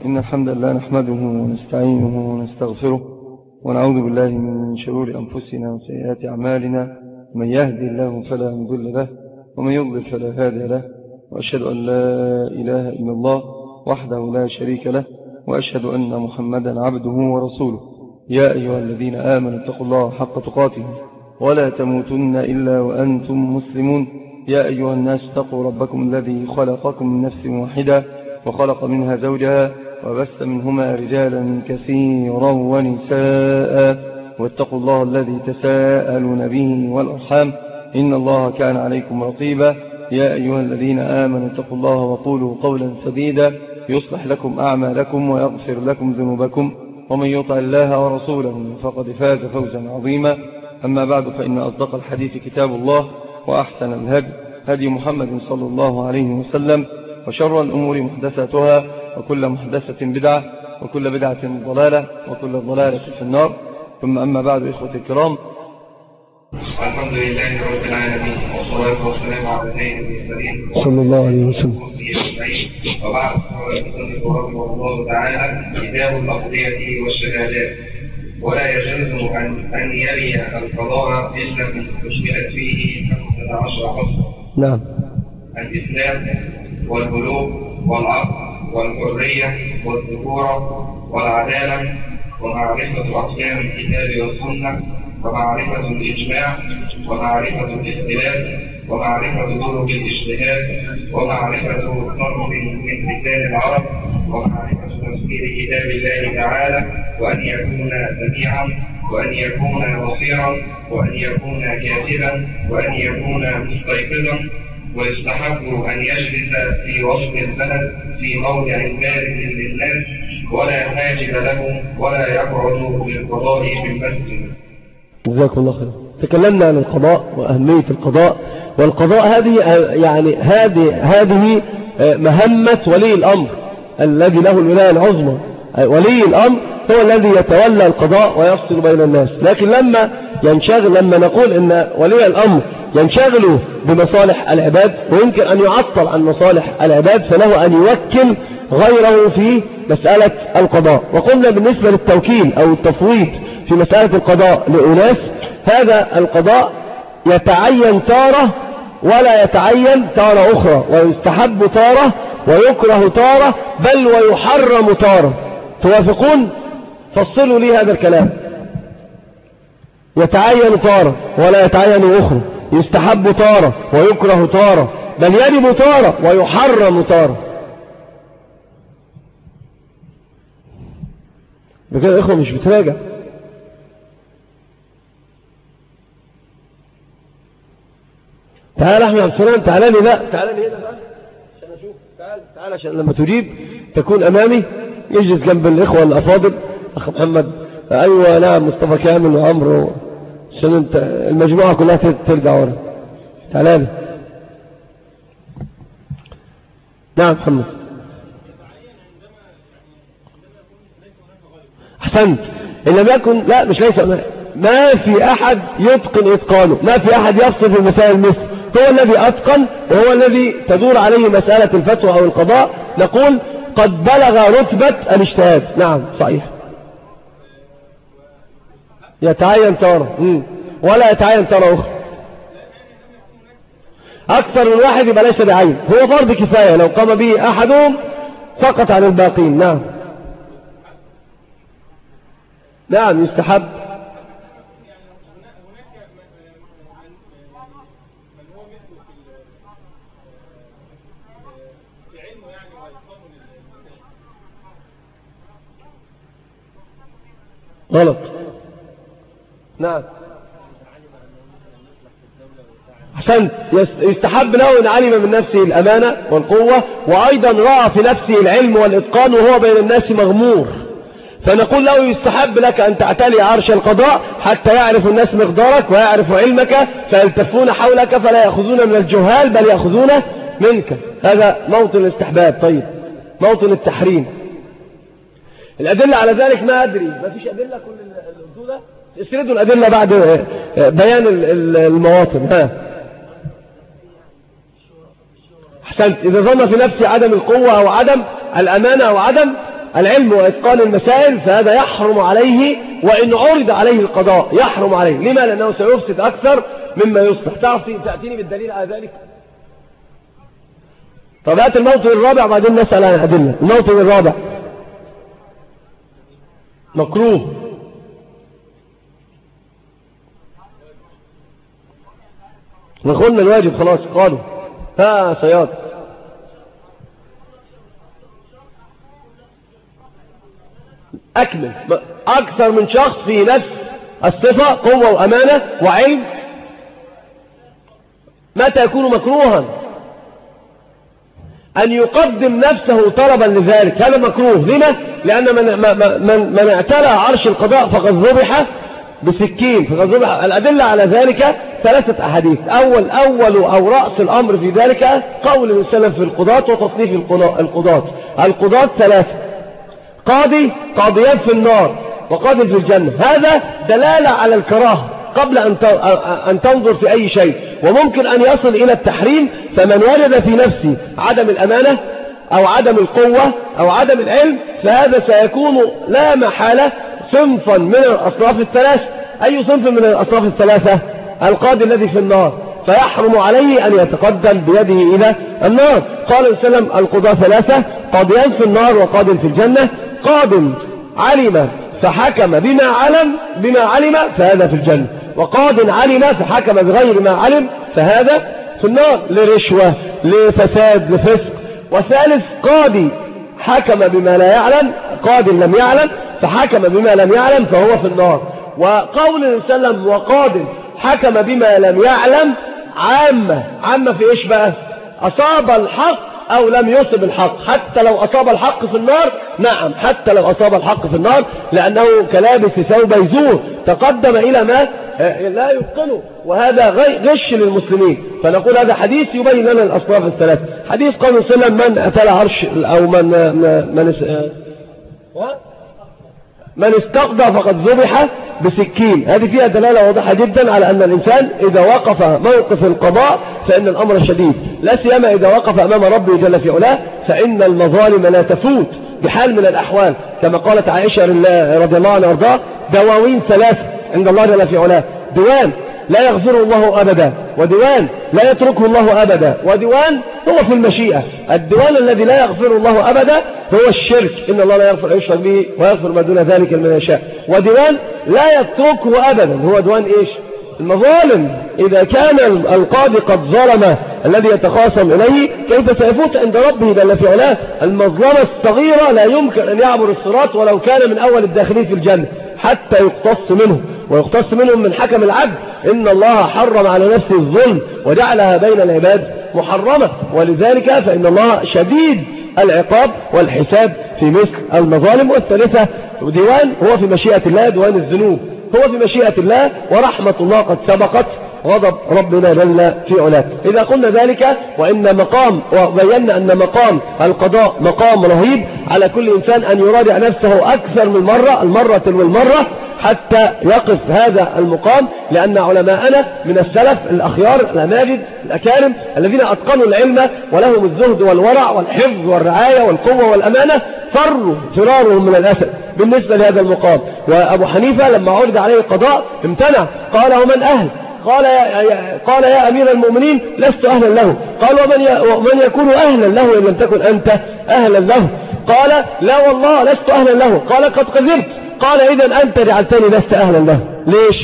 إن الحمد لله نحمده ونستعينه ونستغفره ونعوذ بالله من شرور أنفسنا وسيئات أعمالنا. من يهدي الله فلا مضل له ومن يضلل فلا هادي له، وأشهد أن لا إله إلا الله وحده لا شريك له، وأشهد أن محمدا عبده ورسوله. يا أيها الذين آمنوا اتقوا الله حق تقاته ولا تموتن إلا وأنتم مسلمون. يا أيها الناس اتقوا ربكم الذي خلقكم من نفس واحدة وخلق منها زوجها وبث منهما رجالا كثيرا ونساء، واتقوا الله الذي تساءلون به والأرحام إن الله كان عليكم رقيبا. يا أيها الذين آمنوا اتقوا الله وقولوا قولا سديدا يصلح لكم أعمالكم ويغفر لكم ذنوبكم، ومن يطع الله ورسوله فقد فاز فوزا عظيما. أما بعد، فإن أصدق الحديث كتاب الله، وأحسن الهدي هدي محمد صلى الله عليه وسلم، وشر الأمور محدثاتها، وكل محدثة بدعة، وكل بدعة ضلالة، وكل ضلالة في النار. ثم أما بعد، إخوة الكرام، الحمد لله رب العالمين، والصلاة والسلام على سيد المرسلين صلى الله عليه وسلم. وبعد، فالمصنف رحمه الله تعالى كتاب الأقضية والشهادات. ولا يجوز أن يري القضاء إلا من أشملت فيه 15 فصلا. نعم. الإسلام والبلوغ والعقل والحرية والذكورة والعدالة، ومعرفة أحكام الكتاب والسنة، ومعرفة الإجماع، ومعرفة الاختلاف، ومعرفة طرق الاجتهاد، ومعرفة نظم من لسان العرب، ومعرفة تفسير كتاب الله تعالى، وأن يكون سميعا، وأن يكون بصيرا، وأن يكون كاتبا، وأن يكون مستيقظا. ويستحب أن يجلس في وسط البلد في موضع بارز للناس، ولا حاجب له، ولا يقعد للقضاء في المسجد. جزاكم الله خير. تكلمنا عن القضاء وأهمية القضاء، والقضاء هذه مهمة ولي الأمر الذي له الولاية العظمى. ولي الأمر هو الذي يتولى القضاء ويفصل بين الناس. لكن لما نقول إن ولي الأمر ينشغل بمصالح العباد ويمكن أن يعطل عن مصالح العباد، فله أن يوكل غيره في مسألة القضاء. وقلنا بالنسبة للتوكيل أو التفويض في مسألة القضاء لأناس، هذا القضاء يتعين تارة ولا يتعين تارة أخرى، ويستحب تارة ويكره تارة، بل ويحرم تارة. توافقون؟ فصلوا لي هذا الكلام. يتعين تارة ولا يتعين أخرى، يستحب تارة ويكره تارة، بل يجب تارة ويحرم تارة. بكده الإخوة مش بتراجع. تعال أحمد عبد السلام، تعال لي. لا، تعال لي هنا بقى عشان أشوف. تعال عشان لما تجيب تكون أمامي. يجلس جنب الإخوة الأفاضل، أخ محمد. أيوة، نعم، مصطفى كامل وعمرو، عشان انت المجموعة كلها ترجع ورا. تعال لي. نعم محمد. أحسنت. إن لم يكن، لا مش ليس، ما في أحد يتقن إتقانه، ما في أحد يفصل في مسائل مثل. هو الذي أتقن، وهو الذي تدور عليه مسألة الفتوى أو القضاء. نقول قد بلغ رتبة الاجتهاد. نعم صحيح. يتعين تارة ولا يتعين تارة أخرى. أكثر من واحد يبقى ليس بعين، هو فرض كفاية، لو قام به أحدهم سقط عن الباقين. نعم نعم، يستحب. غلط. نعم أحسنت. يستحب له إن علم من نفسه الأمانة والقوة، وأيضا رأى في نفسه العلم والإتقان وهو بين الناس مغمور، فنقول له يستحب لك أن تعتلي عرش القضاء حتى يعرف الناس مقدارك ويعرف علمك، فيلتفون حولك فلا يأخذون من الجهال بل يأخذون منك. هذا موطن الاستحباب. طيب، موطن التحريم. الأدلة على ذلك ما أدري، ما فيش أدلة. كل الأدلة اسردوا الأدلة بعد بيان المواطن. ها أحسنت. إذا ظن في نفسي عدم القوة أو عدم الأمانة أو عدم العلم وإتقان المسائل فهذا يحرم عليه، وإن عرض عليه القضاء يحرم عليه. لما؟ لأنه سيفسد أكثر مما يصلح. تأتيني بالدليل على ذلك؟ طب هات الموطن الرابع بعدين نسأل عن الأدلة. الموطن الرابع مكروه. نقولنا الواجب خلاص قالوا. ها سياد أكمل. أكثر من شخص في نفس الصفة، قوة وأمانة وعلم، متى يكون مكروها؟ أن يقدم نفسه طلبا لذلك، هذا مكروه. لما؟ لأن من اعتلى عرش القضاء فقد ذبح بسكين، فقد ذبح. الأدلة على ذلك 3 أحاديث. أول أو رأس الأمر في ذلك قول النبي صلى الله عليه وسلم في القضاة وتصنيف القضاة 3: قاضيان في النار وقاضي في الجنة. هذا دلالة على الكراهة قبل أن تنظر في أي شيء، وممكن أن يصل إلى التحريم. فمن وجد في نفسه عدم الأمانة أو عدم القوة أو عدم العلم فهذا سيكون لا محالة صنفا من الأصناف الثلاثة. أي صنف من الأصناف الثلاثة؟ القاضي الذي في النار، فيحرم عليه أن يتقدم بيده إلى النار. قال صلى الله عليه وسلم: القضاة 3: قاضيان في النار وقاض في الجنة. قاض علم فحكم بما علم فهذا في الجنة، وقاض علم فحكم بغير ما علم فهذا في النار، لرشوة، لفساد، لفسق. وثالث: قاضي حكم بما لا يعلم، قاض لم يعلم فحكم بما لم يعلم فهو في النار. وقول النبي صلى الله عليه وسلم: وقاض حكم بما لم يعلم، عامة في ايش بقى؟ أصاب الحق أو لم يصب الحق. حتى لو أصاب الحق في النار، نعم، حتى لو أصاب الحق في النار، لأنه كلابس ثوب يزور تقدم إلى ما لا يتقنه، وهذا غش للمسلمين. فنقول هذا حديث يبين لنا الأصناف الثلاث. حديث قال صلى الله عليه وسلم: من أتى عرش أو من استقضى فقد ذبح بسكين. هذه فيها دلالة واضحة جدا على أن الإنسان إذا وقف موقف القضاء فإن الأمر شديد، لا سيما إذا وقف أمام ربه جل في علاه، فإن المظالم لا تفوت بحال من الأحوال. كما قالت عائشة رضي الله عنها وارضاها: دواوين 3 عند الله جل في علاه: ديوان لا يغفره الله أبدا، وديوان لا يتركه الله أبدا، وديوان هو في المشيئة. الديوان الذي لا يغفره الله أبدا هو الشرك، إن الله لا يغفر يشرك به ويغفر ما دون ذلك لمن يشاء. وديوان لا يتركه أبدا هو ديوان إيش؟ المظالم. إذا كان القاضي قد ظلم الذي يتخاصم إليه، كيف سيفوت عند ربه جل في علاه؟ المظلمة الصغيرة لا يمكن أن يعبر الصراط ولو كان من أول الداخلين في الجنة، حتى يقتص منه، ويقتص منهم من حكم العدل. إن الله حرم على نفسه الظلم وجعلها بين العباد محرمة، ولذلك فإن الله شديد العقاب والحساب في مثل المظالم. والثالثة ديوان هو في مشيئة الله، ديوان الذنوب هو في مشيئة الله، ورحمة الله قد سبقت غضب ربنا جل في علاه. إذا قلنا ذلك وبينا أن مقام القضاء مقام رهيب، على كل إنسان أن يراجع نفسه أكثر من مرة، المرة والمرة، حتى يقف هذا المقام. لأن علماءنا من السلف الأخيار الأماجد الأكارم الذين أتقنوا العلم ولهم الزهد والورع والحفظ والرعاية والقوة والأمانة فرارهم من الأسد بالنسبة لهذا المقام. وأبو حنيفة لما عرض عليه القضاء امتنع، قال: ومن أهل؟ قال: يا أمير المؤمنين لست أهلا له. قال: ومن يكون أهلا له إن لم تكن أنت أهلا له؟ قال: لا والله لست أهلا له. قال: قد كذبت. قال: إذن أنت جعلتني لست أهلا له. ليش؟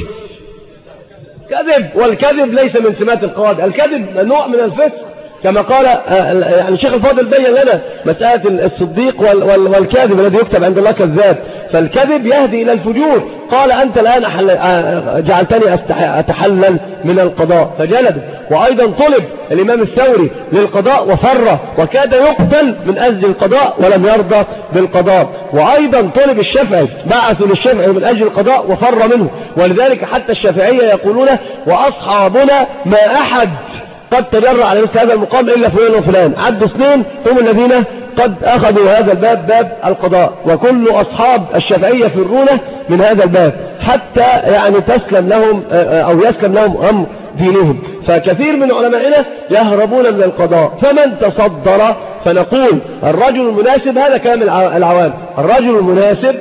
كذب، والكذب ليس من سمات القواضي. الكذب نوع من الفسق، كما قال يعني الشيخ الفاضل بين لنا مسألة الصديق والكاذب الذي يكتب عند الله كذاب. فالكذب يهدي إلى الفجور. قال: أنت الآن جعلتني أتحلل من القضاء، فجلد. وأيضا طلب الإمام الثوري للقضاء وفر، وكاد يقتل من أجل القضاء ولم يرضى بالقضاء. وأيضا طلب الشافعي، بعثوا للشافعي من أجل القضاء وفر منه. ولذلك حتى الشافعية يقولون: وأصحابنا ما أحد قد تجرأ على مثل هذا المقام إلا فلان وفلان. عدوا 2 هم الذين قد أخذوا هذا الباب، باب القضاء، وكل أصحاب الشافعية يفرون من هذا الباب حتى يعني تسلم لهم أو يسلم لهم أمر دينهم. فكثير من علمائنا يهربون من القضاء. فمن تصدر فنقول الرجل المناسب، هذا كلام العوام، الرجل المناسب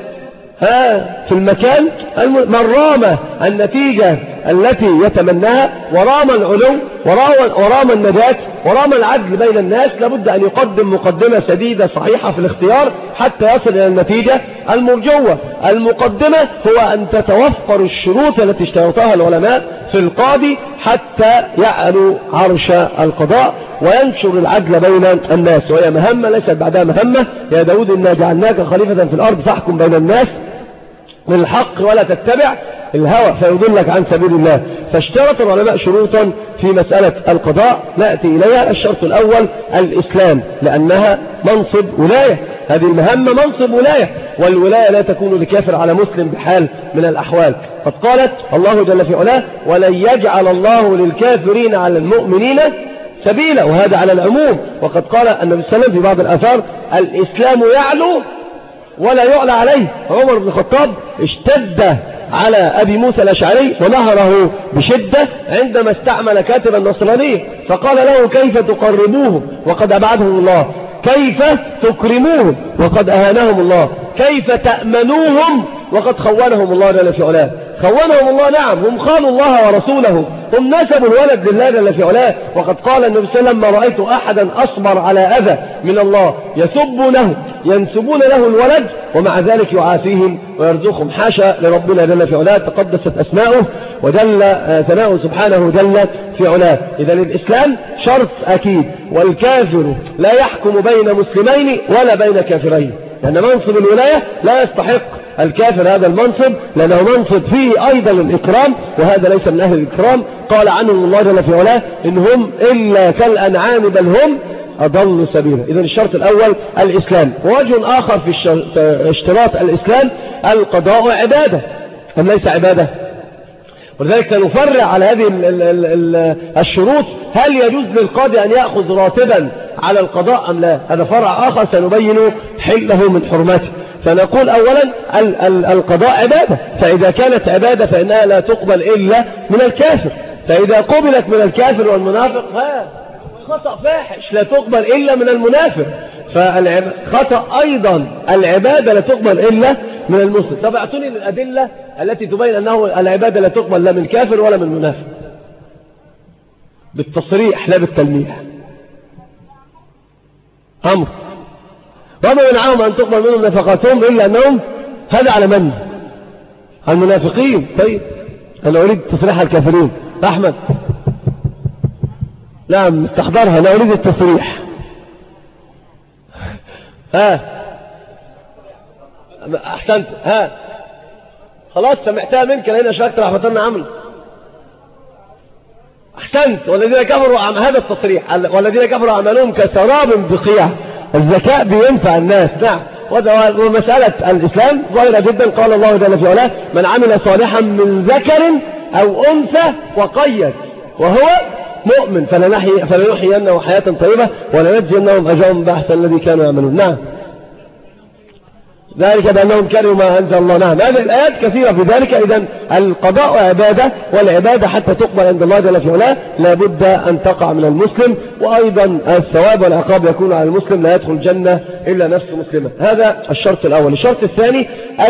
في المكان من رام النتيجة التي يتمناها ورام العلو ورام النجاة ورام العدل بين الناس، لابد أن يقدم مقدمة سديدة صحيحة في الاختيار حتى يصل إلى النتيجة المرجوة. المقدمة هو أن تتوفر الشروط التي اشترطها العلماء في القاضي حتى يعلو عرش القضاء وينشر العدل بين الناس، وهي مهمة ليست بعدها مهمة. يا داود إنا جعلناك خليفة في الأرض فاحكم بين الناس بالحق ولا تتبع الهوى فيضلك عن سبيل الله. فاشترط العلماء شروطا في مسألة القضاء نأتي إليها. الشرط الأول الإسلام، لأنها منصب ولاية، هذه المهمة منصب ولاية، والولاية لا تكون لكافر على مسلم بحال من الأحوال. قد قالت الله جل في علاه ولن يجعل الله للكافرين على المؤمنين سبيلا، وهذا على العموم. وقد قال النبي صلى الله عليه وسلم في بعض الآثار الإسلام يعلو ولا يعلى عليه. عمر بن الخطاب اشتد على أبي موسى الأشعري ونهره بشدة عندما استعمل كاتب النصرانية، فقال له كيف تقربوهم وقد أبعدهم الله، كيف تكرموهم وقد أهانهم الله، كيف تأمنوهم وقد خونهم الله جل في علاه. خونهم الله، نعم، هم خانوا الله ورسوله، هم نسبوا الولد لله جل في علاه. وقد قال النبي صلى الله عليه وسلم ما رأيت أحدا أصبر على أذى من الله يسبونه ينسبون له الولد ومع ذلك يعافيهم ويرزقهم. حاشا لربنا جل في علاه، تقدست أسماؤه وجل ثناؤه سبحانه جل في علاه. إذا الإسلام شرط أكيد، والكافر لا يحكم بين مسلمين ولا بين كافرين، لأن منصب الولاية لا يستحق الكافر هذا المنصب، لأنه منصب فيه أيضا الإكرام، وهذا ليس من أهل الإكرام. قال عنهم الله جل في علاه إن هم إلا كالأنعام بل هم أضل سبيلا. إذن الشرط الأول الإسلام. ووجه آخر في اشتراط الإسلام القضاء عبادة أم ليس عبادة؟ ولذلك نفرع على هذه الشروط. هل يجوز للقاضي أن يأخذ راتبا على القضاء أم لا؟ هذا فرع آخر سنبين حله من حرمته. فنقول أولا القضاء عبادة، فإذا كانت عبادة فإنها لا تقبل إلا من الكافر، فإذا قبلت من الكافر والمنافق خطأ فاحش لا تقبل إلا من المنافق. فخطأ أيضا العبادة لا تقبل إلا من المسلم. طب اعطوني الأدلة التي تبين أنه العبادة لا تقبل لا من كافر ولا من منافق بالتصريح لا بالتلميح. أمر وما منعهم أن تقبل منهم نفقاتهم إلا أنهم هذا على من؟ المنافقين. طيب أنا أريد تصريح الكافرين. أحمد نعم استحضرها، أنا أريد التصريح. أحسنت. خلاص سمعتها منك لأن أشركت رحمة الله عمل. أحسنت. والذين كفروا هذا التصريح، والذين كفروا عملهم كسراب بقيع. الذكاء بينفع الناس، نعم. ومسألة الإسلام ظاهرة جدا. قال الله جل في علاه من عمل صالحا من ذكر أو أنثى وقيد وهو مؤمن فلنحيينه حياة طيبة ولنجزينهم أجرهم بأحسن الذي كانوا يعملون. نعم ذلك بأنهم كانوا ما أنزل الله. نعم هذه الآيات كثيرة في ذلك. إذن القضاء عبادة، والعبادة حتى تقبل عند الله جل في علاه لابد أن تقع من المسلم، وأيضا الثواب والعقاب يكون على المسلم، لا يدخل الجنة إلا نفس مسلمة. هذا الشرط الأول. الشرط الثاني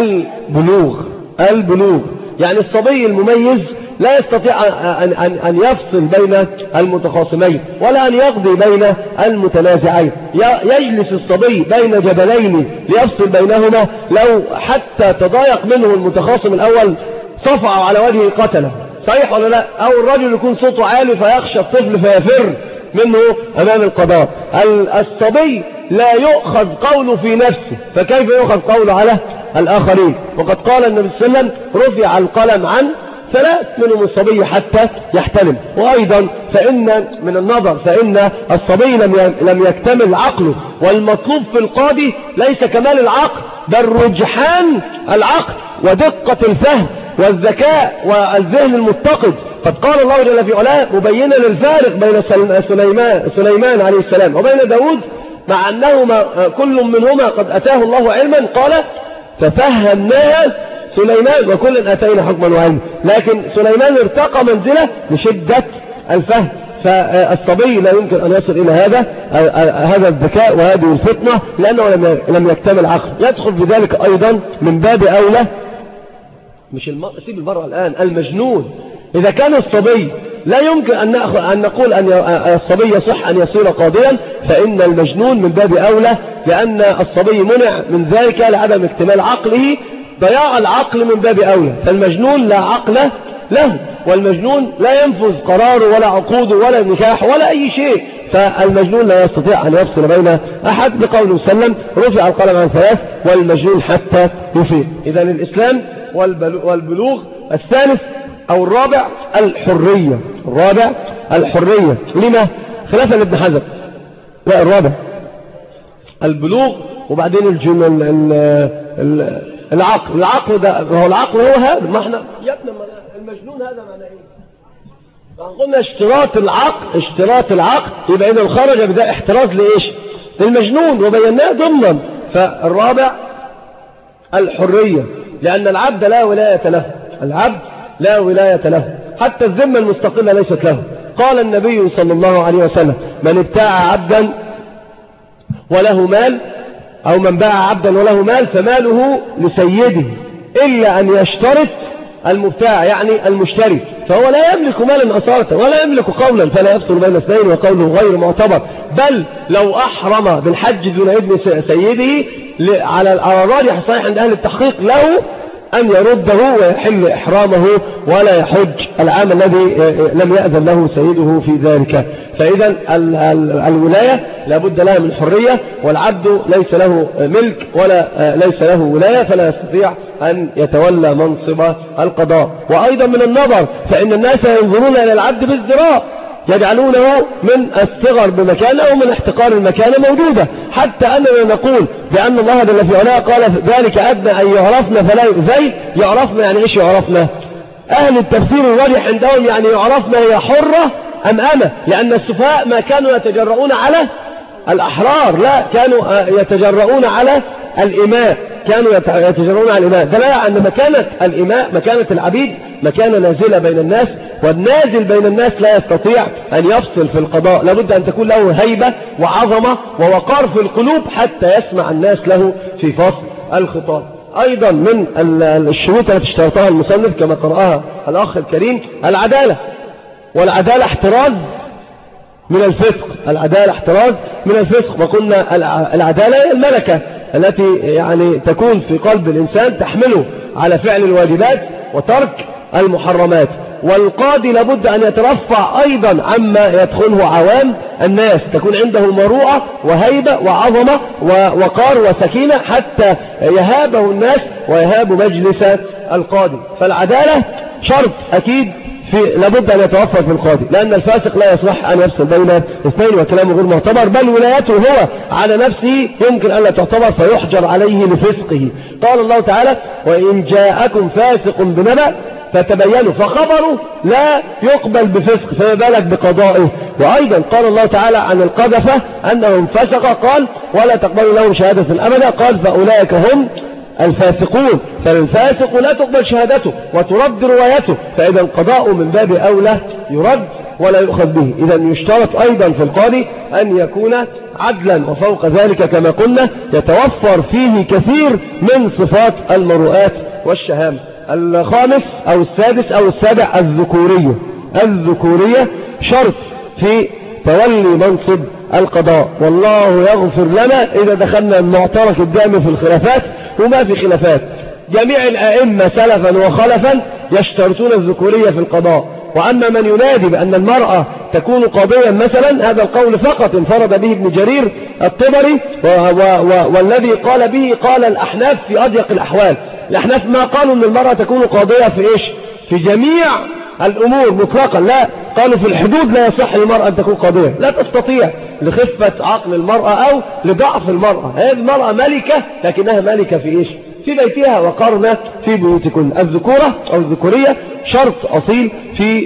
البلوغ، يعني الصبي المميز لا يستطيع أن يفصل بين المتخاصمين ولا أن يقضي بين المتنازعين. يجلس الصبي بين جبلين ليفصل بينهما، لو حتى تضايق منه المتخاصم الأول صفع على وجهه قتله، صحيح ولا لا؟ أو الرجل يكون صوته عالي فيخشى الطفل فيفر منه أمام القضاء. الصبي لا يؤخذ قوله في نفسه، فكيف يؤخذ قوله على الآخرين؟ وقد قال النبي صلى الله عليه وسلم رفع القلم عن 3 منهم الصبي حتى يحتلم. وأيضا فإن من النظر فإن الصبي لم يكتمل عقله، والمطلوب في القاضي ليس كمال العقل بل رجحان العقل ودقة الفهم والذكاء والذهن المتقد. قد قال الله جل في علاه مبينا الفارق بين سليمان عليه السلام وبين داود، مع أنهما كل منهما قد أتاه الله علما، قال ففهمناها سليمان وكل أتينا حكما وعلما، لكن سليمان ارتقى منزله لشدة الفهم، فالصبي لا يمكن أن يصل إلى هذا الذكاء وهذه الفطنة لأنه لم يكتمل عقل. يدخل في ذلك أيضا من باب أولى مش سيب المرأة الآن المجنون. إذا كان الصبي لا يمكن أن نقول أن الصبي يصح أن يصير قاضيا، فإن المجنون من باب أولى، لأن الصبي منع من ذلك لعدم اكتمال عقله، ضياع العقل من باب أولى. فالمجنون لا عقل له، والمجنون لا ينفذ قراره ولا عقوده ولا نكاح ولا أي شيء، فالمجنون لا يستطيع أن يفصل بين أحد، بقوله صلى الله عليه وسلم رفع القلم عن ثلاث والمجنون حتى يفيق. إذا الإسلام والبلوغ. الثالث أو الرابع الحرية. الرابع الحرية. لما؟ خلافا لابن حزم. لا، الرابع البلوغ، وبعدين العقل. العقل ده هو العقل هو هذا. ما احنا يا ابني المجنون هذا معناه ايه؟ قلنا اشتراط العقل يبقى إذا خرج بدا احتراز لإيش؟ للمجنون، وبيناه ضمنا. فالرابع الحرية، لأن العبد لا ولاية له. العبد لا ولاية له، حتى الذمة المستقلة ليست له. قال النبي صلى الله عليه وسلم من ابتاع عبدا وله مال، أو من باع عبدا وله مال فماله لسيده إلا أن يشترط المبتاع، يعني المشتري، فهو لا يملك مالا أصالة ولا يملك قولا، فلا يفصل بين اثنين وقوله غير معتبر. بل لو أحرم بالحج دون إذن سيده على الراجح الصحيح عند أهل التحقيق له أن يرده ويحل إحرامه ولا يحج العام الذي لم يأذن له سيده في ذلك. فإذا الولاية لابد لها من حرية، والعبد ليس له ملك ولا ليس له ولاية، فلا يستطيع أن يتولى منصب القضاء. وأيضا من النظر، فإن الناس ينظرون إلى العبد بالزراء، يجعلونه من الصغر بمكانه أو من احتقار المكانة موجودة، حتى أننا نقول بأن الله جل في علاه قال ذلك أدنى أن يعرفنا فلا يؤذي. يعرفنا يعني إيش يعرفنا؟ أهل التفسير الراجح عندهم يعني يعرفنا هي حرة أم أمة، لأن السفهاء ما كانوا يتجرؤون على الأحرار، لا، كانوا يتجرؤون على الإماء، كانوا يتجرؤون على الإماء. دلالة أن مكانة الإماء مكانة العبيد مكانة نازلة بين الناس، والنازل بين الناس لا يستطيع أن يفصل في القضاء، لابد أن تكون له هيبة وعظمة ووقار في القلوب حتى يسمع الناس له في فصل الخطاب. أيضا من الشروط التي اشترطها المصنف كما قرأها الأخ الكريم العدالة، والعدالة احتراز من الفسق. العدالة احتراز من الفسق، وقلنا العدالة هي الملكة التي يعني تكون في قلب الإنسان تحمله على فعل الواجبات وترك المحرمات. والقاضي لابد أن يترفع أيضا عما يدخله عوام الناس، تكون عنده مروءة وهيبة وعظمة ووقار وسكينة حتى يهابه الناس ويهاب مجلس القاضي. فالعدالة شرط أكيد لابد أن يتوفر في القاضي، لأن الفاسق لا يصح أن يفصل بين اثنين وكلامه غير معتبر، بل ولايته هو على نفسه يمكن أن لا تعتبر فيحجر عليه لفسقه. قال الله تعالى وإن جاءكم فاسق بنبأ فتبينوا، فخبره لا يقبل بفسق، فما بالك بقضائه. وأيضا قال الله تعالى عن القذفة أنهم فسق، قال ولا تقبلوا لهم شهادة أبدا، قال فأولئك هم الفاسقون. فالفاسق لا تقبل شهادته وترد روايته، فإذا القضاء من باب أولى يرد ولا يؤخذ به. إذا يشترط أيضا في القاضي أن يكون عدلا، وفوق ذلك كما قلنا يتوفر فيه كثير من صفات المروءات والشهامة. الخامس أو السادس أو السابع الذكورية. الذكورية شرط في تولي منصب القضاء، والله يغفر لنا إذا دخلنا المعترك الدائم في الخلافات، وما في خلافات. جميع الأئمة سلفا وخلفا يشترطون الذكورية في القضاء. وأما من ينادي بأن المرأة تكون قاضيا مثلا، هذا القول فقط انفرد به ابن جرير الطبري، والذي قال به قال الأحناف في أضيق الأحوال. الأحناف ما قالوا أن المرأة تكون قاضية في إيش؟ في جميع الأمور مطلقا، لا، قالوا في الحدود لا يصح للمرأة أن تكون قاضية، لا تستطيع لخفة عقل المرأة أو لضعف المرأة. هذه المرأة ملكة، لكنها ملكة في إيش؟ في بيتها، وقرنا في بيوتكن. الذكورة أو الذكورية شرط أصيل في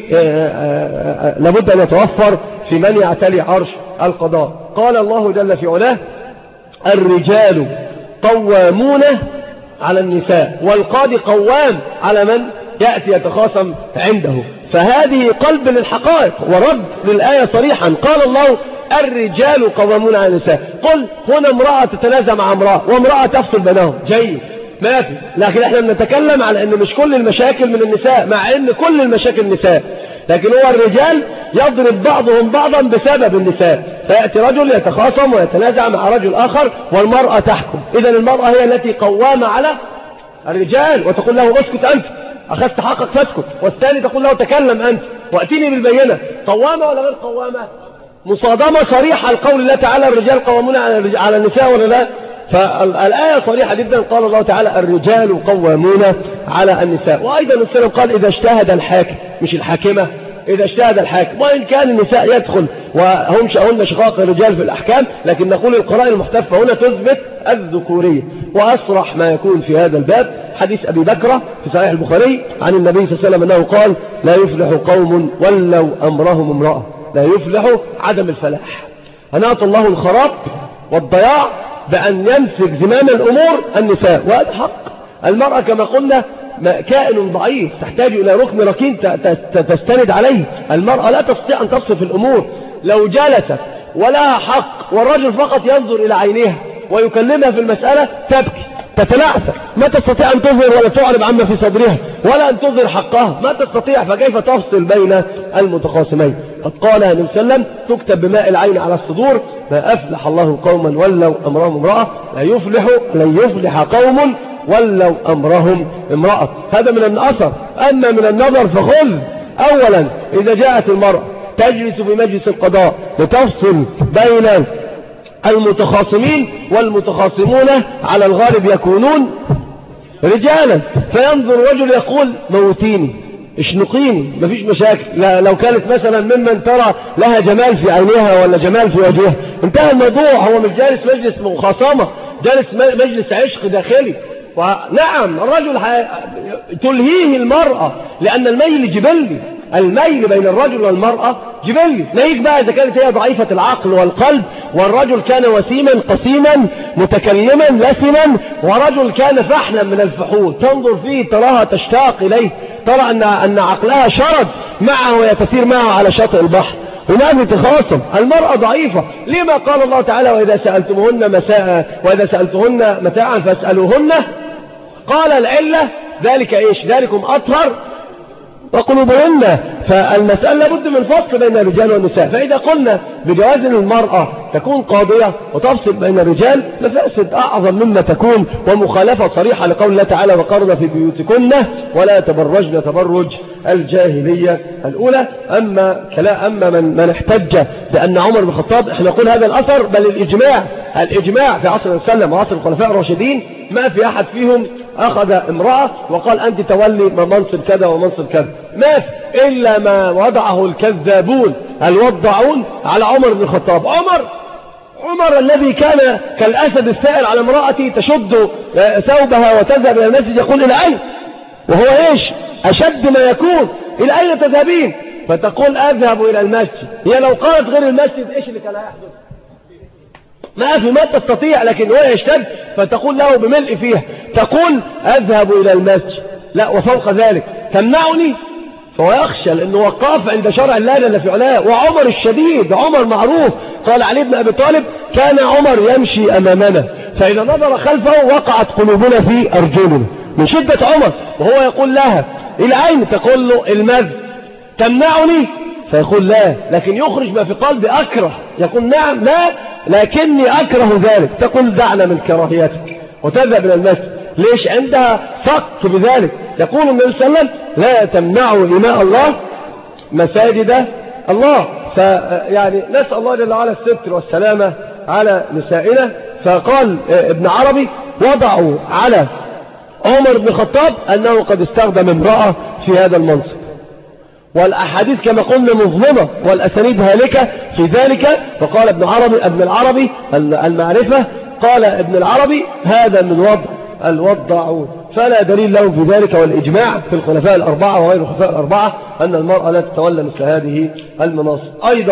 لابد أن يتوفر في من يعتلي عرش القضاء. قال الله جل في علاه الرجال قوامون على النساء، والقاضي قوام على من يأتي يتخاصم عنده. فهذه قلب للحقائق ورد للآية صريحا. قال الله الرجال قوامون على النساء. قل هنا امرأة تتنازع مع امرأة وامرأة تفصل بينهم، جيد ما في، لكن احنا بنتكلم على ان مش كل المشاكل من النساء، مع ان كل المشاكل النساء، لكن هو الرجال يضرب بعضهم بعضا بسبب النساء. فيأتي رجل يتخاصم ويتنازع مع رجل آخر والمرأة تحكم. إذا المرأة هي التي قوامة على الرجال، وتقول له اسكت أنت، أخذت حقك فاسكت، والثاني تقول له تكلم أنت وأتيني بالبينة. قوامة ولا غير قوامة؟ مصادمة صريحة لقول الله تعالى الرجال قوامون على النساء ولا لا؟ فالآية صريحة جدا. قال الله تعالى الرجال قوامون على النساء. وأيضا السلام قال إذا اجتهد الحاكم، مش الحاكمة، إذا اجتهد الحاكم، وإن كان النساء يدخل وهم شأهن شقاق الرجال في الأحكام، لكن نقول القرائن المحتفة هنا تثبت الذكورية. وأصرح ما يكون في هذا الباب حديث أبي بكرة في صحيح البخاري عن النبي صلى الله عليه وسلم أنه قال لا يفلح قوم ولو أمرهم امرأة، لا يفلح عدم الفلاح. أناط الله الخراب والضياع بأن يمسك زمام الأمور النساء، وهذا حق. المرأة كما قلنا كائن ضعيف تحتاج إلى ركن ركين تستند عليه. المرأة لا تستطيع أن تصف الأمور، لو جلست ولا حق والرجل فقط ينظر إلى عينيها ويكلمها في المسألة تبكي تتنعسى، ما تستطيع أن تظهر ولا تعرب عما في صدرها ولا أن تظهر حقها، ما تستطيع، فكيف تفصل بين المتخاصمين؟ قد قال النبي صلى الله عليه وسلم تكتب بماء العين على الصدور ما أفلح الله قوما ولوا أمرهم امرأة، لن يفلح قوم ولوا أمرهم امرأة. هذا من الأثر. أما من النظر فخذ أولا إذا جاءت المرأة تجلس في مجلس القضاء لتفصل بين المتخاصمين، والمتخاصمون على الغالب يكونون رجالا، فينظر رجل يقول موتيني اشنقيني مفيش مشاكل، لو كانت مثلا ممن ترى لها جمال في عينيها ولا جمال في وجهها انتهى الموضوع. هو مش جالس مجلس مخاصمة، جالس مجلس عشق داخلي. ونعم الرجل تلهيه المرأة لأن الميل جبلي، الميل بين الرجل والمرأة جبلي. ناهيك بقى إذا كانت هي ضعيفة العقل والقلب، والرجل كان وسيما قسيما متكلما لسما، ورجل كان فحلا من الفحول، تنظر فيه تراها تشتاق إليه، ترى أن عقلها شرد معه ويتسير معه على شاطئ البحر. هناك تخاصم. المرأة ضعيفة. لما قال الله تعالى وإذا سألتمهن متاعا فاسألوهن؟ قال العلة ذلك إيش؟ ذلكم أطهر وقلوبهن. فالمسألة لابد من فصل بين الرجال والنساء. فإذا قلنا بجواز المرأة تكون قاضية وتفصل بين الرجال لفاسد أعظم مما تكون، ومخالفة صريحة لقول الله تعالى وقرن في بيوتكن ولا تبرجن تبرج الجاهلية الأولى. أما من احتج بأن عمر بن الخطاب، احنا نقول هذا الأثر بل الإجماع في عصر السلام وعصر الخلفاء الراشدين ما في أحد فيهم أخذ امرأة وقال أنت تولي منصب كذا ومنصب كذا، ما في إلا ما وضعه الكذابون الوضعون على عمر بن الخطاب. عمر الذي كان كالأسد السائل على امرأته تشد ثوبها وتذهب إلى المسجد يقول إلى أين؟ وهو إيش أشد ما يكون، إلى أين تذهبين؟ فتقول أذهب إلى المسجد. هي لو قالت غير المسجد إيش اللي كان هيحدث؟ ما تستطيع، لكن هو يشتد فتقول له بملء فيها، تقول أذهب إلى المسجد. لا، وفوق ذلك تمنعني، فهو يخشى لأنه وقاف عند شرع الله جل في علاه. وعمر الشديد، عمر معروف، قال علي بن أبي طالب كان عمر يمشي أمامنا فإذا نظر خلفه وقعت قلوبنا في أرجلنا من شدة عمر. وهو يقول لها إلى أين؟ تقول له المسجد. تمنعني؟ فيقول لا، لكن يخرج ما في قلبي أكره، يقول نعم لا لكني أكره ذلك. تقول دعنا من كراهيتك وتذهب إلى المسجد. ليش؟ عندها فق بذلك. يقول النبي صلى الله عليه وسلم لا تمنعوا إماء الله مساجد الله. فيعني نسأل الله جل وعلا الستر والسلامة على نسائنا. فقال ابن عربي وضعوا على عمر بن الخطاب أنه قد استخدم امرأة في هذا المنصب، والأحاديث كما قلنا مظلمة والأسانيد هالكة في ذلك. فقال ابن العربي المعرفة، قال ابن العربي هذا من الوضعون، فلا دليل لهم في ذلك، والإجماع في الخلفاء الأربعة وغير الخلفاء الأربعة أن المرأة لا تتولى مثل هذه المناصب. أيضا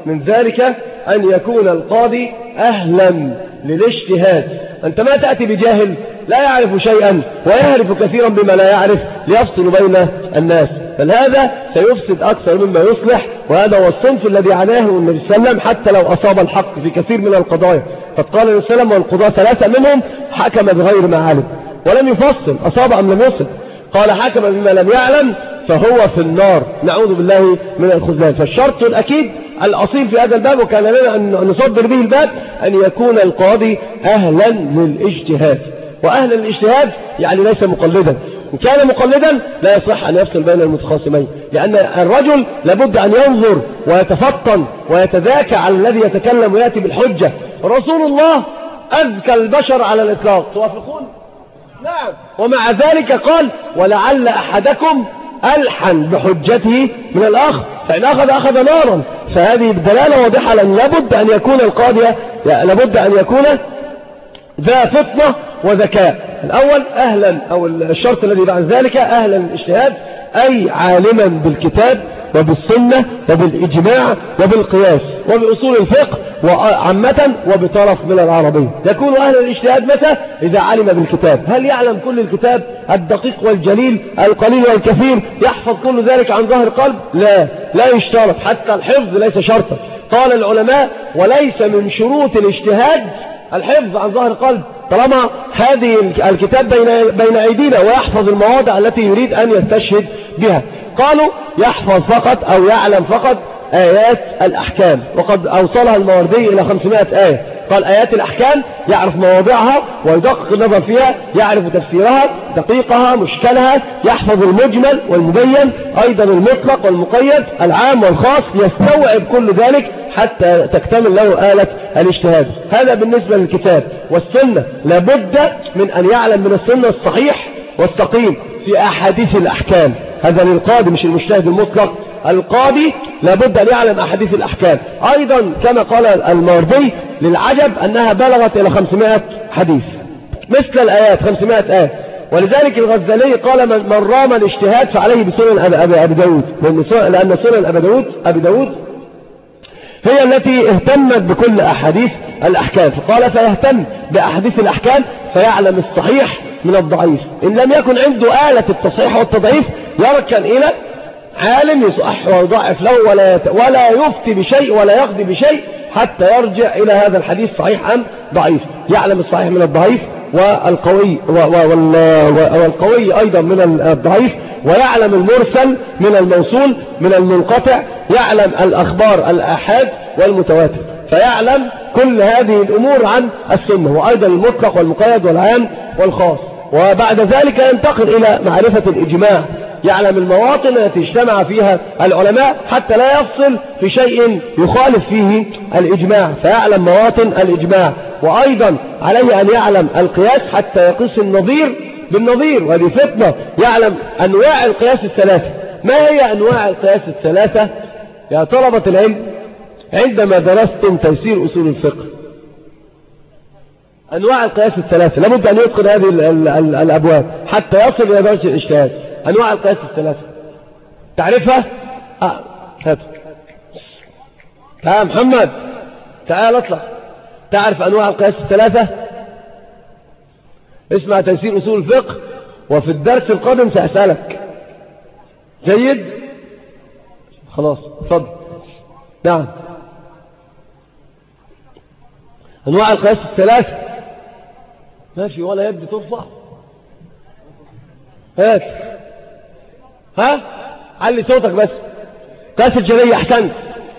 من ذلك أن يكون القاضي أهلا للاجتهاد. أنت ما تأتي بجاهل لا يعرف شيئا ويعرف كثيرا بما لا يعرف ليفصل بين الناس، بل هذا سيفسد أكثر مما يصلح. وهذا هو الصنف الذي عناه النبي صلى الله عليه وسلم حتى لو أصاب الحق في كثير من القضايا. قد قال النبي صلى الله عليه وسلم والقضاة ثلاثة منهم حكم بغير ما علم ولم يفصل أصاب أم لم يصب، قال حكم بما لم يعلم فهو في النار، نعوذ بالله من الخذلان. فالشرط الأكيد الأصيل في هذا الباب، وكان لنا أن نصدر به الباب، أن يكون القاضي أهلا للاجتهاد. وأهلا للاجتهاد يعني ليس مقلدا، إن كان مقلدا لا يصح أن يفصل بين المتخاصمين، لأن الرجل لابد أن ينظر ويتفطن ويتذاكى على الذي يتكلم ويأتي بالحجة. رسول الله أذكى البشر على الإطلاق، توافقون؟ نعم. ومع ذلك قال ولعل أحدكم ألحن بحجته من الآخر، فإن أخذ نارا. فهذه الدلالة واضحة، لأن لابد أن يكون القاضي لابد أن يكون ذا فطنة وذكاء. الأول أهلا، أو الشرط الذي بعد ذلك أهلا الاجتهاد، أي عالما بالكتاب وبالسنة وبالإجماع وبالقياس وبأصول الفقه وعامة وبطرف من العربية. يكون أهل الاجتهاد متى؟ إذا علم بالكتاب. هل يعلم كل الكتاب الدقيق والجليل القليل والكثير؟ يحفظ كل ذلك عن ظهر قلب؟ لا يشترط، حتى الحفظ ليس شرطا. قال العلماء وليس من شروط الاجتهاد الحفظ عن ظهر قلب، طالما هذه الكتاب بين أيدينا ويحفظ المواضع التي يريد أن يستشهد بها. قالوا يحفظ فقط أو يعلم فقط آيات الأحكام، وقد أوصلها الماوردي إلى 500 آية. قال آيات الأحكام يعرف مواضعها ويدقق النظر فيها، يعرف تفسيرها دقيقها مشكلها، يحفظ المجمل والمبين، أيضا المطلق والمقيد، العام والخاص، يستوعب كل ذلك حتى تكتمل له آلة الاجتهاد. هذا بالنسبة للكتاب. والسنة لابد من أن يعلم من السنة الصحيح والسقيم في أحاديث الأحكام. هذا للقاضي مش المجتهد المطلق، القاضي لابد أن يعلم أحاديث الأحكام. أيضا كما قال الماوردي للعجب أنها بلغت إلى 500 حديث مثل الآيات 500 آية. ولذلك الغزالي قال من رام الاجتهاد فعليه بسنن أبي داود، لأن سنن أبي داود هي التي اهتمت بكل أحاديث الأحكام. فقال فيهتم بأحاديث الأحكام فيعلم الصحيح من الضعيف. إن لم يكن عنده آلة التصحيح والتضعيف يركن إلى عالم يصحح ويضعف له ولا يفتي بشيء ولا يقضي بشيء حتى يرجع إلى هذا الحديث صحيح أم ضعيف. يعلم الصحيح من الضعيف والقوي أيضا من الضعيف، ويعلم المرسل من الموصول من المنقطع، يعلم الأخبار الآحاد والمتواتر، فيعلم كل هذه الأمور عن السنة، وأيضا المطلق والمقيد والعام والخاص. وبعد ذلك ينتقل إلى معرفة الإجماع، يعلم المواطن التي اجتمع فيها العلماء حتى لا يفصل في شيء يخالف فيه الإجماع، فيعلم مواطن الإجماع. وأيضا عليه أن يعلم القياس حتى يقيس النظير بالنظير، وهذه فتنة. يعلم أنواع القياس الثلاثة. ما هي أنواع القياس الثلاثة يا طلبة العلم عندما درستم تيسير أصول الفقه؟ أنواع القياس الثلاثة لابد أن يدخل هذه الأبواب حتى يصل إلى درجة الاجتهاد. أنواع القياس الثلاثة تعرفها؟ هات تعال محمد، تعال اطلع. تعرف أنواع القياس الثلاثة؟ اسمع تيسير أصول الفقه، وفي الدرس القادم سأسألك. جيد؟ خلاص اتفضل. نعم. أنواع القياس الثلاثة ماشي، ولا يد ترفع. هات علي صوتك بس. قياس الجلية أحسنت.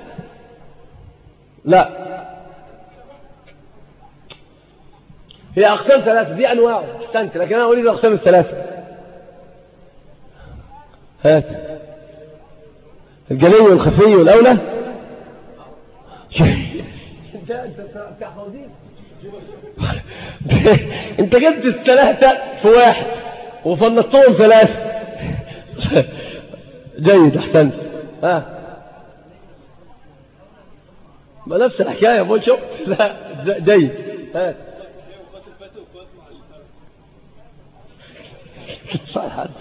لا، هي أقسام ثلاثة، دي أنواع أحسنت، لكن أنا أريد الأقسام الثلاثة. هات الجلي والخفي والأولى. انت جبت الثلاثة في واحد وفنطتهم ثلاثة. جيد احسنت. ما نفس الحكاية يا بول، شوف. لا جيد.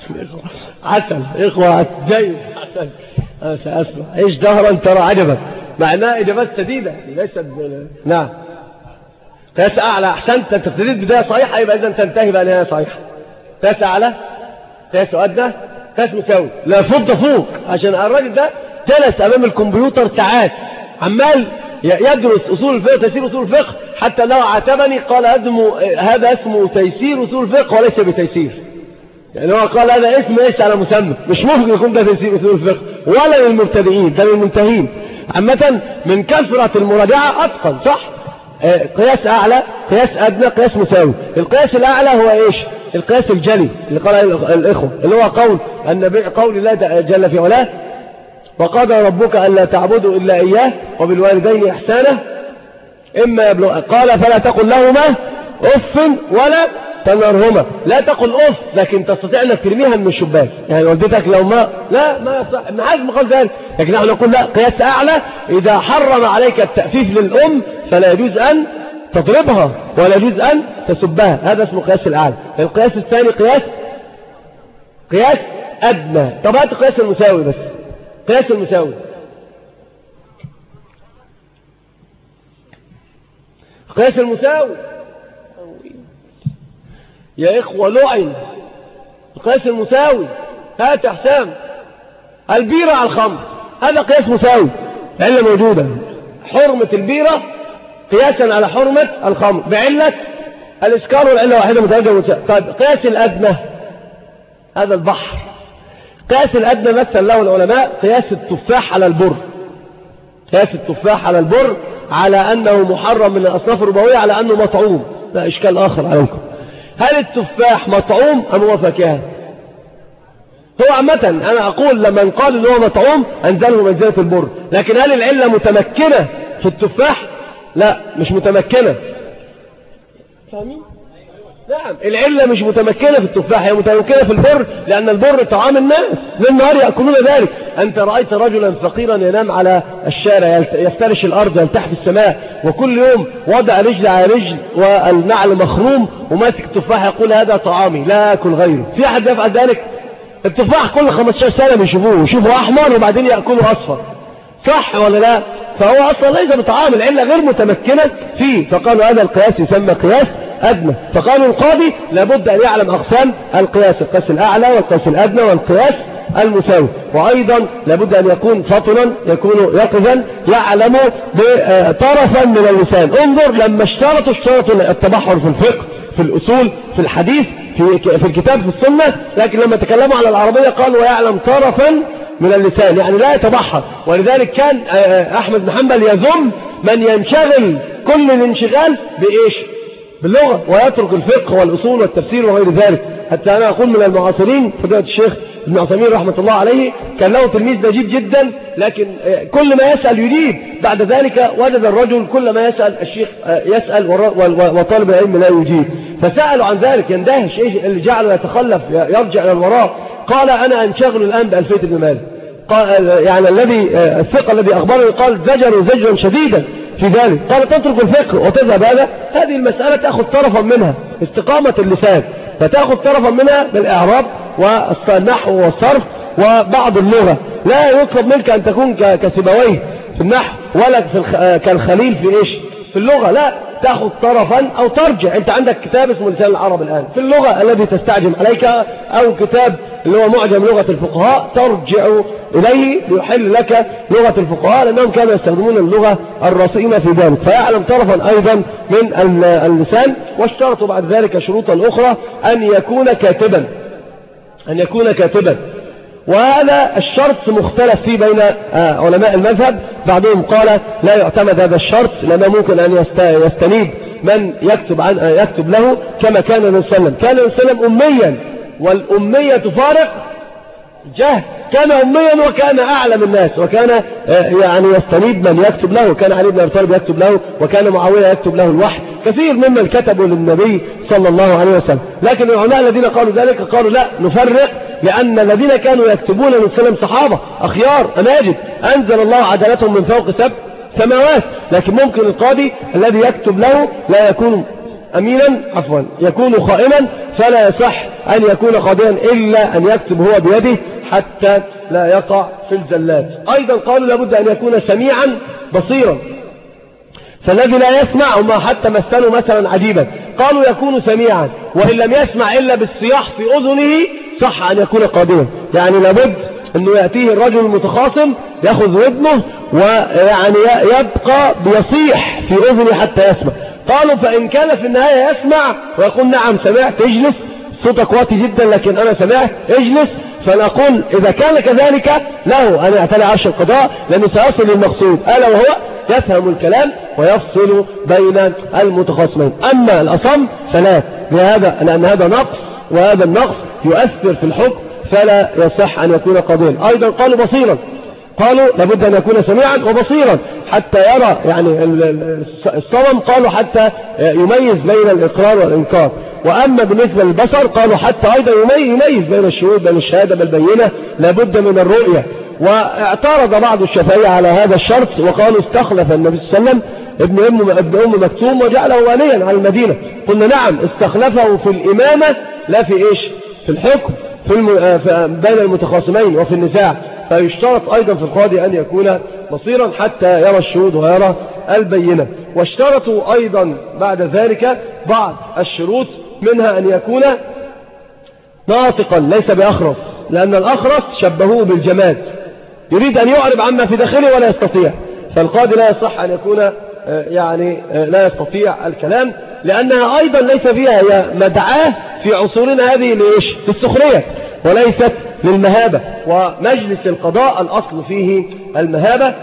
عسل إخوة. جيد حسن. سأسمع. إيش دهرا ترى عجبا. مع انها اجابات سديدة ليست نعم. قياس اعلى، احسنت، انت ابتديت بداية صحيحة، يبقى اذا تنتهي بقى نهاية صحيحة. قياس اعلى، قياس ادنى، قياس مساوي. لا فوق عشان الراجل ده جلس امام الكمبيوتر ساعات عمال يدرس اصول الفقه، تيسير اصول الفقه، حتى لو عاتبني قال هذا اسمه تيسير اصول الفقه وليس بتيسير. يعني هو قال هذا اسم ليس على مسمى، مش ممكن يكون ده تيسير اصول الفقه ولا للمبتدئين، ده للمنتهين. عامة من كثرة المراجعة اتقن صح. قياس اعلى، قياس ادنى، قياس مساوي. القياس الاعلى هو ايش؟ القياس الجلي اللي قال الاخوه، اللي هو قول الله جل في علاه: وقضى ربك الا تعبدوا الا اياه وبالوالدين احسانا اما يبلغ، قال فلا تقل لهما اف ولا تنهرهما. لا تقل اف، لكن تستطيع انك ترميها من الشباك. يعني والدتك لو ما يصح، ابن حزم قال ذلك، لكن نحن نقول لا، قياس اعلى اذا حرم عليك التأفيف للام فلا يجوز ان تضربها ولا يجوز ان تسبها، هذا اسمه قياس الاعلى. القياس الثاني قياس ادنى. طب هات قياس المساوي بس. قياس المساوي، قياس المساوي يا إخوة لعن. القياس المساوي، هات حسام البيرة على الخمر، هذا قياس مساوي، علة موجودة، حرمة البيرة قياسا على حرمة الخمر بعلة الإسكار، والعلة واحدة متوجه مساوي. طيب قياس الأدنى هذا البحر. قياس الأدنى مثل له العلماء قياس التفاح على البر. قياس التفاح على البر على أنه محرم من الأصناف الربوية، على أنه مطعوم. لا إشكال آخر عليكم، هل التفاح مطعوم أم هو فاكهة؟ هو عامة أنا أقول لما نقال أنه مطعوم أنزله منزلة البر، لكن هل العلة متمكنة في التفاح؟ لا مش متمكنة. فاهمين؟ نعم العلة مش متمكنة في التفاح، هي متمكنة في البر، لأن البر طعام الناس للنهار يأكلون ذلك. أنت رأيت رجلا فقيرا ينام على الشارع يفترش الأرض يلتحف السماء، وكل يوم وضع رجل على رجل والنعل مخروم وماسك التفاح يقول هذا طعامي لا أكل غيره؟ في أحد يفعل ذلك؟ التفاح كل 15 سنة بيشوفوه، يشوفوا أحمر وبعدين يأكلوا أصفر، صح ولا لا؟ فهو أصلا ليس بطعام، العلة غير متمكنة فيه، فقالوا هذا القياس يسمى قياس أدنى. فقالوا القاضي لابد أن يعلم أقسام القياس، القياس الأعلى والقياس الأدنى والقياس المساوي، وأيضا لابد أن يكون فطنا، يكون يقظا، يعلم بطرفا من اللسان. انظر لما اشترطوا التبحر في الفقه، في الأصول، في الحديث، في الكتاب، في السنة، لكن لما تكلموا على العربية قالوا ويعلم طرفا من اللسان، يعني لا يتبحر. ولذلك كان أحمد بن حنبل يذم من ينشغل كل الانشغال بإيش؟ باللغة، ويترك الفقه والأصول والتفسير وغير ذلك. حتى أنا أقول من المعاصرين فضيلة الشيخ ابن عثيمين رحمة الله عليه كان له تلميذ نجيب جدا، لكن كل ما يسأل يجيب، بعد ذلك وجد الرجل كل ما يسأل الشيخ يسأل وطالب العلم لا يجيب، فسألوا عن ذلك يندهش ايش اللي جعله يتخلف يرجع إلى الوراء. قال أنا أنشغل الآن بألفية ابن مالك. يعني الثقة الذي أخبرني قال زجرا شديدا في ذلك. قال تترك الفقه وتذهب هذه المسألة تأخذ طرفا منها استقامة اللسان، فتأخذ طرفا منها بالإعراب والنحو والصرف وبعض اللغة. لا يطلب منك أن تكون كسيبويه في النحو ولا كالخليل في إيش؟ في اللغة. لا، تأخذ طرفا أو ترجع. أنت عندك كتاب اسمه لسان العرب الآن في اللغة الذي تستعجم عليك، أو كتاب اللي هو معجم لغة الفقهاء ترجع إليه ليحل لك لغة الفقهاء، لأنهم كانوا يستخدمون اللغة الرصينة في ذلك، فيعلم طرفا أيضا من اللسان. واشترطوا بعد ذلك شروطا أخرى أن يكون كاتبا، وهذا الشرط مختلف فيه بين علماء المذهب. بعضهم قال لا يعتمد هذا الشرط، لأنه ممكن أن يستنيب من يكتب له، كما كان النبي صلى الله عليه وسلم. كان النبي صلى الله عليه وسلم أميا، والأمية تفارق جهل. كان أميا وكان أعلم الناس، وكان يعني يستنيب من يكتب له. كان علي بن أبي طالب يكتب له، وكان معاوية يكتب له الوحي. كثير ممن كتبوا للنبي صلى الله عليه وسلم. لكن العلماء الذين قالوا ذلك قالوا لا نفرق، لأن الذين كانوا يكتبون من سلم صحابة أخيار أماجد أنزل الله عدالتهم من فوق 7 سماوات. لكن ممكن القاضي الذي يكتب له لا يكون أمينا، يكون خائنا، فلا يصح أن يكون قاضيا إلا أن يكتب هو بيده حتى لا يقع في الزلات. أيضا قالوا لابد أن يكون سميعا بصيرا، فالذي لا يسمع وما حتى مثلوا مثلا عجيبا، قالوا يكون سميعا وإن لم يسمع إلا بالصياح في أذنه صح أن يكون قاضيا. يعني لابد أنه يأتيه الرجل المتخاصم يأخذ ودنه ويعني يبقى بيصيح في أذنه حتى يسمع. قالوا فإن كان في النهاية يسمع ويقول نعم سمعت اجلس، صوتك واطي جدا لكن أنا سمعت اجلس، فنقول إذا كان كذلك له أن يعتلي عرش القضاء، لأنه سيصل للمقصود ألا وهو يفهم الكلام ويفصل بين المتخاصمين. أما الأصم فلا، لأن هذا نقص وهذا النقص يؤثر في الحكم فلا يصح أن يكون قاضيا. أيضا قالوا بصيرا، قالوا لابد أن يكون سميعا وبصيرا حتى يرى، يعني الصمم قالوا حتى يميز بين الإقرار والإنكار. وأما بالنسبة للبصر قالوا حتى أيضا يميز بين الشهود بين الشهادة بالبينة، لابد من الرؤية. واعترض بعض الشافعية على هذا الشرط وقالوا استخلف النبي صلى الله عليه وسلم ابن أم مكتوم وجعله واليا على المدينة. قلنا نعم استخلفه في الإمامة لا في إيش، في الحكم بين المتخاصمين وفي النزاع. فيشترط أيضا في القاضي أن يكون بصيرا حتى يرى الشهود ويرى البينة. واشترطوا أيضا بعد ذلك بعض الشروط، منها أن يكون ناطقا ليس بأخرس، لأن الأخرس شبهوه بالجماد يريد أن يعرب عما في داخله ولا يستطيع، فالقاضي لا يصح أن يكون يعني لا يستطيع الكلام، لأنها أيضا ليس فيها هي مدعاة في عصورنا هذه للسخرية وليست للمهابة. ومجلس القضاء الأصل فيه المهابة.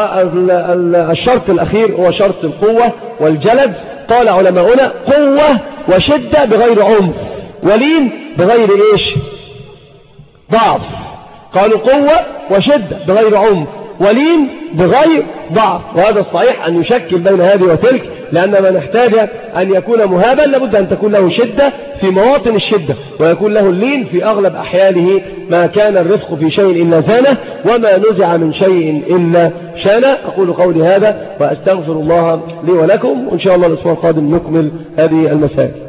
والشرط الأخير هو شرط القوة والجلد. قال علماؤنا قوة وشدة بغير عنف، ولين بغير إيش، ضعف. قالوا قوة وشدة بغير عنف ولين بغير ضعف، وهذا الصحيح أن يشكل بين هذه وتلك، لأن من احتاج أن يكون مهابا لابد أن تكون له شدة في مواطن الشدة، ويكون له اللين في أغلب أحيانه. ما كان الرفق في شيء إلا زانه، وما نزع من شيء إلا شانه. أقول قولي هذا وأستغفر الله لي ولكم، وإن شاء الله الأسبوع القادم نكمل هذه المسائل.